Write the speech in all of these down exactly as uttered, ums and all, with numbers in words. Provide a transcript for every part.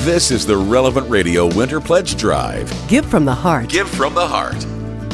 This is the Relevant Radio Winter Pledge Drive. Give from the heart. Give from the heart.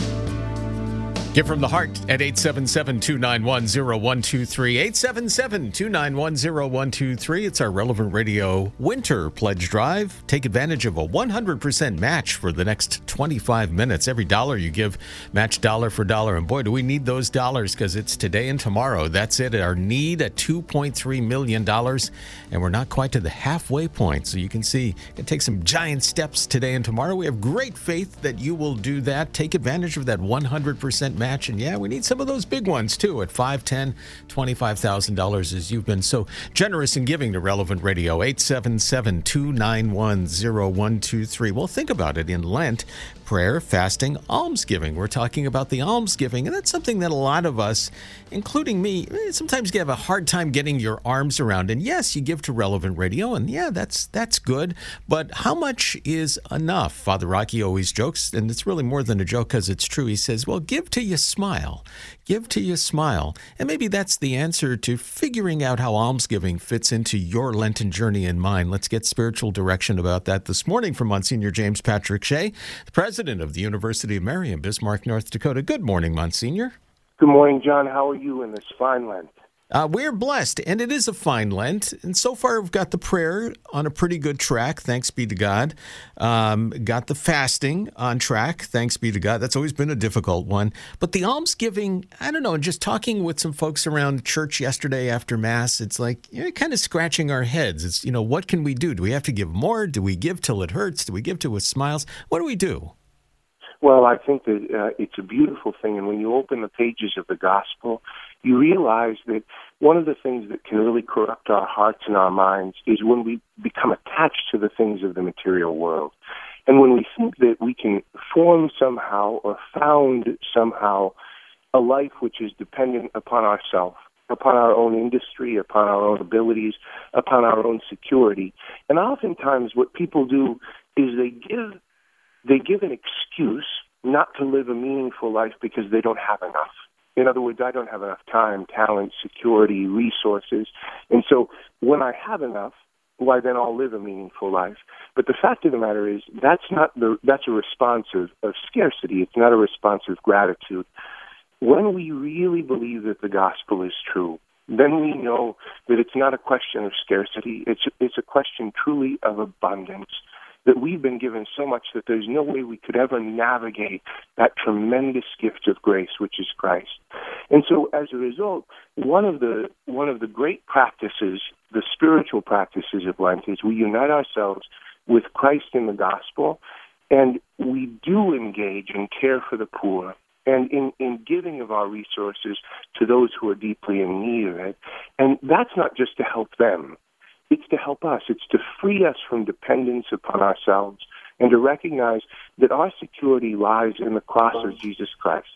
Give from the heart at eight seven seven, two nine one, zero one two three. eight seven seven, two nine one, zero one two three. It's our Relevant Radio Winter Pledge Drive. Take advantage of a one hundred percent match for the next twenty-five minutes. Every dollar you give, match dollar for dollar. And boy, do we need those dollars, because it's today and tomorrow. That's it. Our need at two point three million dollars. And we're not quite to the halfway point. So you can see it takes some giant steps today and tomorrow. We have great faith that you will do that. Take advantage of that one hundred percent match. And yeah, we need some of those big ones too at five, ten, twenty-five thousand dollars, as you've been so generous in giving to Relevant Radio. eight seven seven, two nine one, zero one two three. Well, think about it. In Lent, prayer, fasting, almsgiving. We're talking about the almsgiving, and that's something that a lot of us, including me, sometimes you have a hard time getting your arms around. And yes, you give to Relevant Radio, and yeah, that's that's good. But how much is enough? Father Rocky always jokes, and it's really more than a joke because it's true. He says, well, give till you smile. Give till you smile. And maybe that's the answer to figuring out how almsgiving fits into your Lenten journey and mine. Let's get spiritual direction about that this morning from Monsignor James Patrick Shea, the president of the University of Mary in Bismarck, North Dakota. Good morning, Monsignor. Good morning, John. How are you in this fine Lent? Uh, we're blessed, and it is a fine Lent. And so far, we've got the prayer on a pretty good track, thanks be to God. Um, got the fasting on track, thanks be to God. That's always been a difficult one. But the almsgiving, I don't know, just talking with some folks around church yesterday after Mass, it's like, you're kind of scratching our heads. It's, you know, what can we do? Do we have to give more? Do we give till it hurts? Do we give till with smiles? What do we do? Well, I think that uh, it's a beautiful thing, and when you open the pages of the Gospel, you realize that one of the things that can really corrupt our hearts and our minds is when we become attached to the things of the material world. And when we think that we can form somehow or found somehow a life which is dependent upon ourselves, upon our own industry, upon our own abilities, upon our own security. And oftentimes what people do is they give They give an excuse not to live a meaningful life because they don't have enough. In other words, I don't have enough time, talent, security, resources. And so when I have enough, why then I'll live a meaningful life. But the fact of the matter is that's not the that's a response of, of scarcity. It's not a response of gratitude. When we really believe that the gospel is true, then we know that it's not a question of scarcity. It's it's a question truly of abundance. That we've been given so much that there's no way we could ever navigate that tremendous gift of grace, which is Christ. And so as a result, one of the one of the great practices, the spiritual practices of Lent, is we unite ourselves with Christ in the gospel, and we do engage and care for the poor, and in, in giving of our resources to those who are deeply in need of it. And that's not just to help them. It's to help us. It's to free us from dependence upon ourselves and to recognize that our security lies in the cross of Jesus Christ.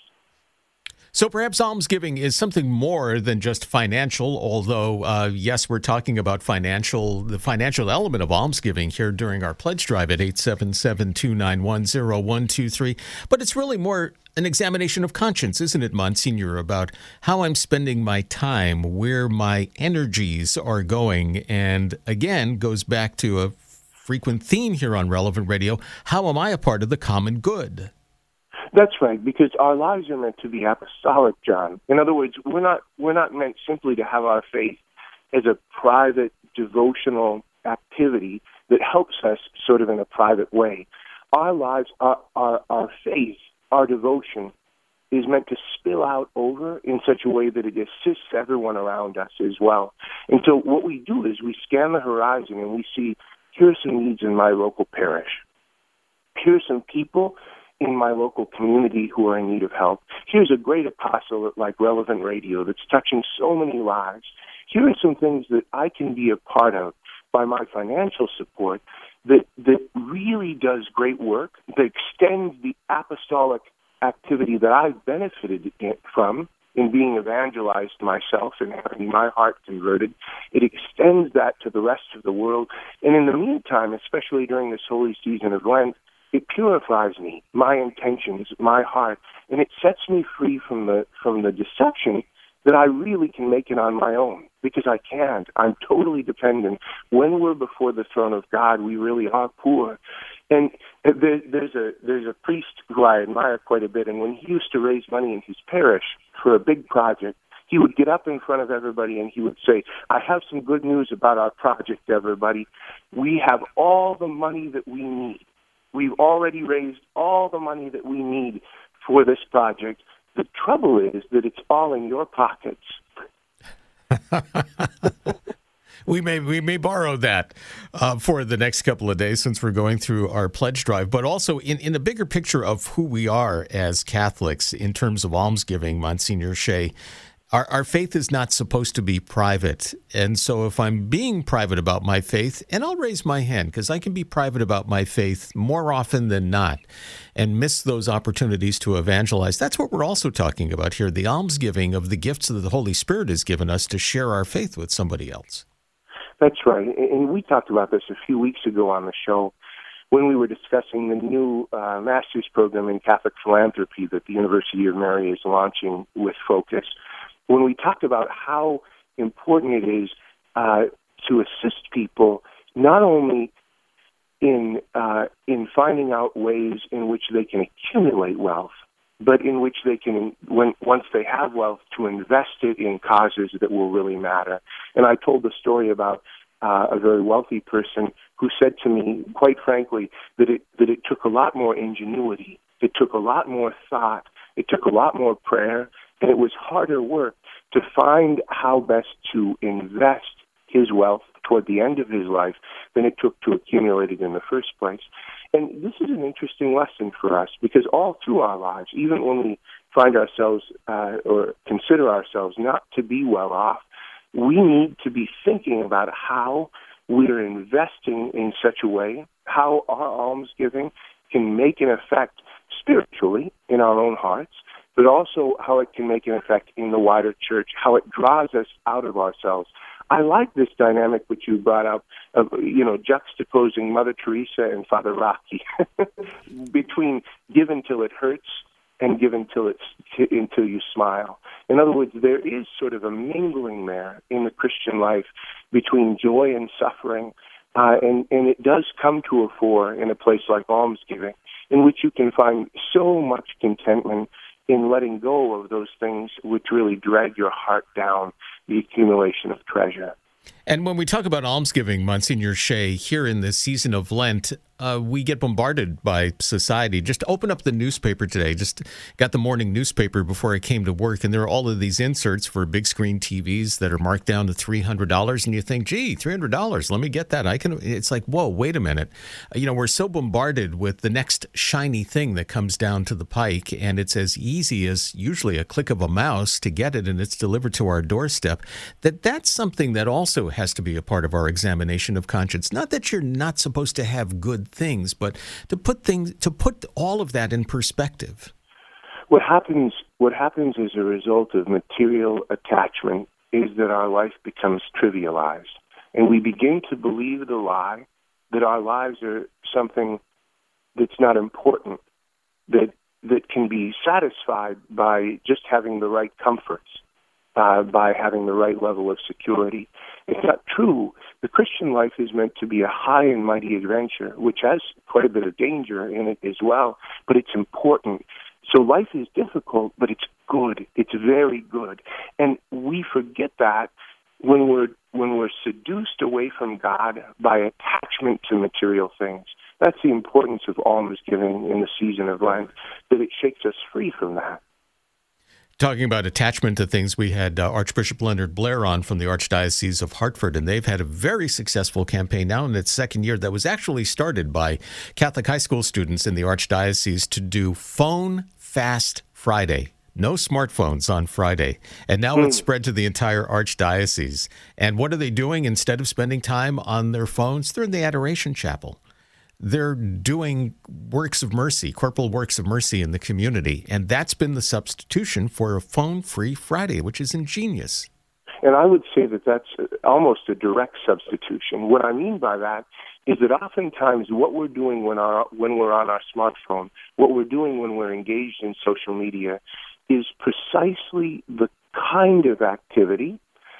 So perhaps almsgiving is something more than just financial, although, uh, yes, we're talking about financial, the financial element of almsgiving here during our pledge drive at eight seven seven, two nine one, zero one two three. But it's really more an examination of conscience, isn't it, Monsignor, about how I'm spending my time, where my energies are going, and again, goes back to a frequent theme here on Relevant Radio. How am I a part of the common good? That's right, because our lives are meant to be apostolic, John. In other words, we're not we're not meant simply to have our faith as a private devotional activity that helps us sort of in a private way. Our lives, our our, our faith, our devotion is meant to spill out over in such a way that it assists everyone around us as well. And so what we do is we scan the horizon and we see, here are some needs in my local parish. Here are some people in my local community who are in need of help. Here's a great apostolate like Relevant Radio that's touching so many lives. Here are some things that I can be a part of by my financial support that, that really does great work, that extends the apostolic activity that I've benefited from in being evangelized myself and having my heart converted. It extends that to the rest of the world. And in the meantime, especially during this holy season of Lent, it purifies me, my intentions, my heart, and it sets me free from the from the deception that I really can make it on my own. because I can't. I'm totally dependent. When we're before the throne of God, we really are poor. And there, there's a there's a priest who I admire quite a bit, and when he used to raise money in his parish for a big project, he would get up in front of everybody and he would say, I have some good news about our project, everybody. We have all the money that we need. We've already raised all the money that we need for this project. The trouble is that it's all in your pockets. We may we may borrow that uh, for the next couple of days since we're going through our pledge drive, but also in, in the bigger picture of who we are as Catholics in terms of almsgiving, Monsignor Shea, our, our faith is not supposed to be private. And so if I'm being private about my faith, and I'll raise my hand because I can be private about my faith more often than not and miss those opportunities to evangelize. That's what we're also talking about here, the almsgiving of the gifts that the Holy Spirit has given us to share our faith with somebody else. That's right. And we talked about this a few weeks ago on the show when we were discussing the new uh, master's program in Catholic philanthropy that the University of Mary is launching with Focus. When we talked about how important it is uh, to assist people not only in uh, in finding out ways in which they can accumulate wealth, but in which they can, when once they have wealth, to invest it in causes that will really matter. And I told the story about uh, a very wealthy person who said to me, quite frankly, that it that it took a lot more ingenuity, it took a lot more thought, it took a lot more prayer, and it was harder work to find how best to invest his wealth toward the end of his life than it took to accumulate it in the first place. And this is an interesting lesson for us because all through our lives, even when we find ourselves uh, or consider ourselves not to be well off, we need to be thinking about how we're investing in such a way, how our almsgiving can make an effect spiritually in our own hearts, but also how it can make an effect in the wider church, how it draws us out of ourselves. I like this dynamic which you brought up of, you know, juxtaposing Mother Teresa and Father Rocky between give until it hurts and give until it's until you smile. In other words, there is sort of a mingling there in the Christian life between joy and suffering, uh, and, and it does come to a fore in a place like almsgiving, in which you can find so much contentment in letting go of those things which really drag your heart down, the accumulation of treasure. And when we talk about almsgiving, Monsignor Shea, here in the season of Lent, uh, we get bombarded by society. Just open up the newspaper today. Just got the morning newspaper before I came to work, and there are all of these inserts for big screen T Vs that are marked down to three hundred dollars, and you think, gee, three hundred dollars, let me get that. I can. It's like, whoa, wait a minute. You know, we're so bombarded with the next shiny thing that comes down to the pike, and it's as easy as usually a click of a mouse to get it, and it's delivered to our doorstep, that that's something that also has to be a part of our examination of conscience. Not that you're not supposed to have good things, but to put things, to put all of that in perspective. What happens, what happens as a result of material attachment is that our life becomes trivialized, and we begin to believe the lie that our lives are something that's not important, that that can be satisfied by just having the right comforts, uh, by having the right level of security. It's not true. The Christian life is meant to be a high and mighty adventure, which has quite a bit of danger in it as well, but it's important. So life is difficult, but it's good. It's very good. And we forget that when we're when we're seduced away from God by attachment to material things. That's the importance of almsgiving in the season of Lent, that it shakes us free from that. Talking about attachment to things, we had uh, Archbishop Leonard Blair on from the Archdiocese of Hartford, and they've had a very successful campaign now in its second year that was actually started by Catholic high school students in the Archdiocese to do Phone Fast Friday. No smartphones on Friday. And now mm. it's spread to the entire Archdiocese. And what are they doing? Instead of spending time on their phones, they're in the Adoration Chapel. They're doing works of mercy, corporal works of mercy in the community. And that's been the substitution for a phone-free Friday, which is ingenious. And I would say that that's almost a direct substitution. What I mean by that is that oftentimes what we're doing when, our, when we're on our smartphone, what we're doing when we're engaged in social media, is precisely the kind of activity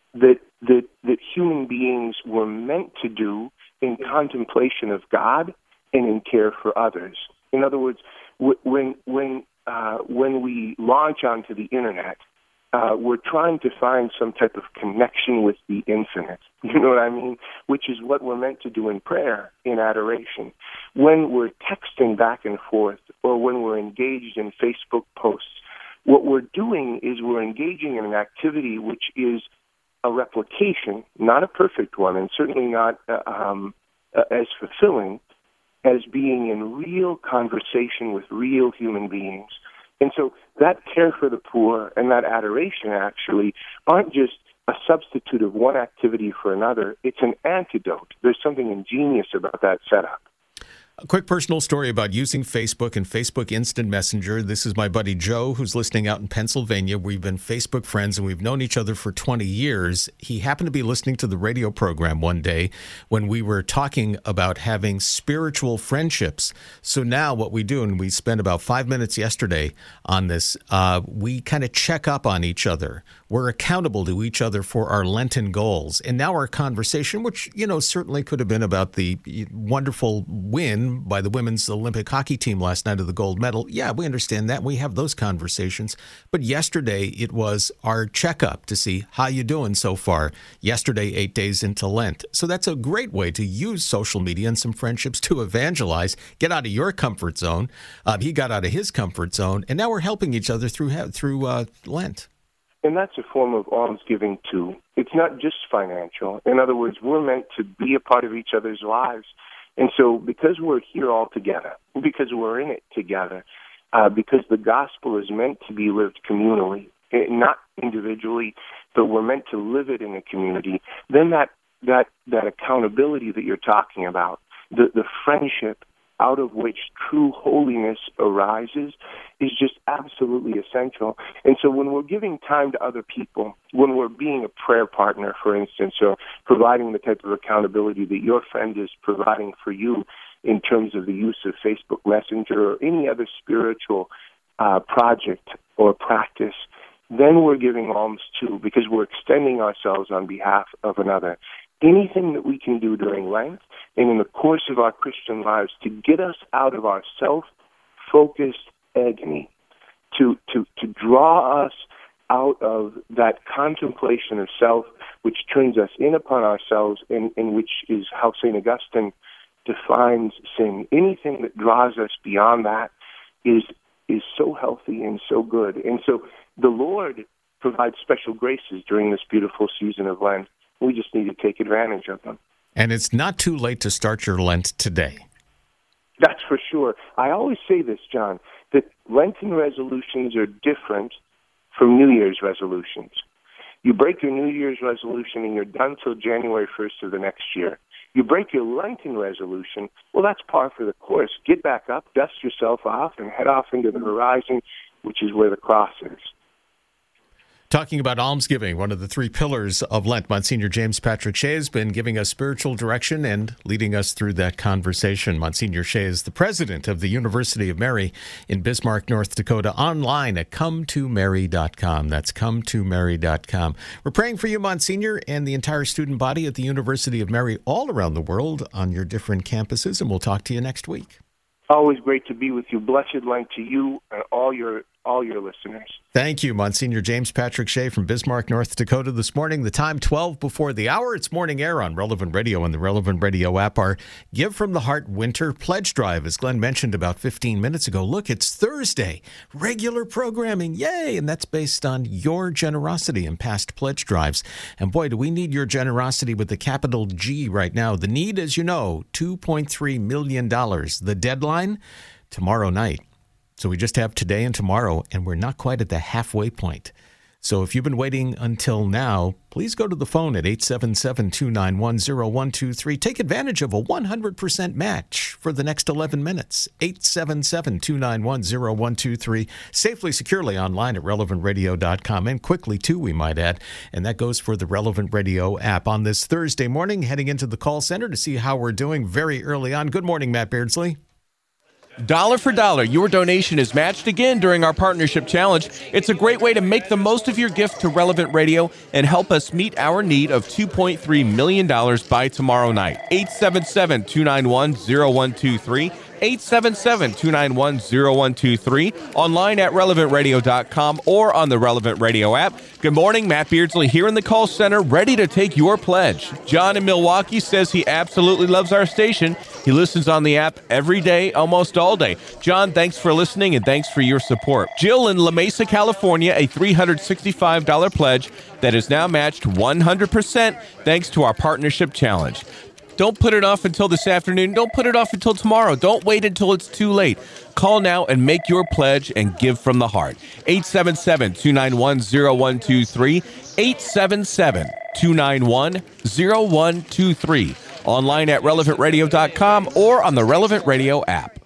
that that that human beings were meant to do in contemplation of God and in care for others. In other words, when when uh, when we launch onto the internet, uh, we're trying to find some type of connection with the infinite. You know what I mean? Which is what we're meant to do in prayer, in adoration. When we're texting back and forth, or when we're engaged in Facebook posts, what we're doing is we're engaging in an activity which is a replication, not a perfect one, and certainly not uh, um, uh, as fulfilling as being in real conversation with real human beings. And so that care for the poor and that adoration actually aren't just a substitute of one activity for another. It's an antidote. There's something ingenious about that setup. A quick personal story about using Facebook and Facebook Instant Messenger. This is my buddy Joe, who's listening out in Pennsylvania. We've been Facebook friends, and we've known each other for twenty years. He happened to be listening to the radio program one day when we were talking about having spiritual friendships. So now what we do, and we spent about five minutes yesterday on this, uh, we kind of check up on each other. We're accountable to each other for our Lenten goals. And now our conversation, which, you know, certainly could have been about the wonderful win by the women's Olympic hockey team last night of the gold medal. Yeah, we understand that. We have those conversations. But yesterday, it was our checkup to see how you doing so far. Yesterday, eight days into Lent. So that's a great way to use social media and some friendships to evangelize, get out of your comfort zone. Uh, he got out of his comfort zone, and now we're helping each other through through uh, Lent. And that's a form of almsgiving, too. It's not just financial. In other words, we're meant to be a part of each other's lives. And so because we're here all together, because we're in it together, uh, because the gospel is meant to be lived communally, not individually, but we're meant to live it in a community, then that, that, that accountability that you're talking about, the, the friendship out of which true holiness arises, is just absolutely essential. And so when we're giving time to other people, when we're being a prayer partner, for instance, or providing the type of accountability that your friend is providing for you in terms of the use of Facebook Messenger or any other spiritual uh, project or practice, then we're giving alms too, because we're extending ourselves on behalf of another. Anything that we can do during Lent and in the course of our Christian lives to get us out of our self-focused agony, to, to, to draw us out of that contemplation of self, which turns us in upon ourselves, and, and which is how Saint Augustine defines sin. Anything that draws us beyond that is is so healthy and so good. And so the Lord provides special graces during this beautiful season of Lent. We just need to take advantage of them. And it's not too late to start your Lent today. That's for sure. I always say this, John, that Lenten resolutions are different from New Year's resolutions. You break your New Year's resolution and you're done till January first of the next year. You break your Lenten resolution, well, that's par for the course. Get back up, dust yourself off, and head off into the horizon, which is where the cross is. Talking about almsgiving, one of the three pillars of Lent, Monsignor James Patrick Shea has been giving us spiritual direction and leading us through that conversation. Monsignor Shea is the president of the University of Mary in Bismarck, North Dakota, online at come to mary dot com. That's come to mary dot com. We're praying for you, Monsignor, and the entire student body at the University of Mary all around the world on your different campuses, and we'll talk to you next week. Always great to be with you. Blessed Lent to you and all your all your listeners. Thank you, Monsignor James Patrick Shea from Bismarck, North Dakota this morning. The time twelve before the hour. It's Morning Air on Relevant Radio and the Relevant Radio app. Our Give from the Heart Winter Pledge Drive, as Glenn mentioned about fifteen minutes ago. Look, it's Thursday. Regular programming. Yay! And that's based on your generosity in past pledge drives. And boy, do we need your generosity with the capital G right now. The need, as you know, two point three million dollars. The deadline, tomorrow night. So we just have today and tomorrow, and we're not quite at the halfway point. So if you've been waiting until now, please go to the phone at eight seven seven, two nine one, zero one two three. Take advantage of a one hundred percent match for the next eleven minutes. eight seven seven, two nine one, zero one two three. Safely, securely online at relevant radio dot com. And quickly, too, we might add. And that goes for the Relevant Radio app. On this Thursday morning, heading into the call center to see how we're doing very early on. Good morning, Matt Beardsley. Dollar for dollar, your donation is matched again during our partnership challenge. It's a great way to make the most of your gift to Relevant Radio and help us meet our need of two point three million dollars by tomorrow night. eight seven seven, two nine one, zero one two three. eight seven seven, two nine one, zero one two three, online at relevant radio dot com or on the Relevant Radio app. Good morning, Matt Beardsley here in the call center, ready to take your pledge. John in Milwaukee says he absolutely loves our station. He listens on the app every day, almost all day. John, thanks for listening and thanks for your support. Jill in La Mesa, California, a three hundred sixty-five dollars pledge that is now matched one hundred percent thanks to our partnership challenge. Don't put it off until this afternoon. Don't put it off until tomorrow. Don't wait until it's too late. Call now and make your pledge and give from the heart. eight seven seven, two nine one, zero one two three. eight seven seven, two nine one, zero one two three. Online at relevant radio dot com or on the Relevant Radio app.